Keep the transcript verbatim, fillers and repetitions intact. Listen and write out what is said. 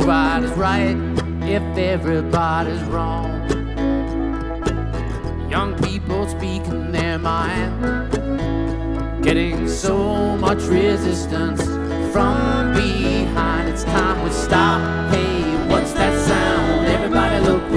nobody's right if everybody's wrong. Young people speaking their mind, getting so much resistance from behind. It's time we stop. Hey,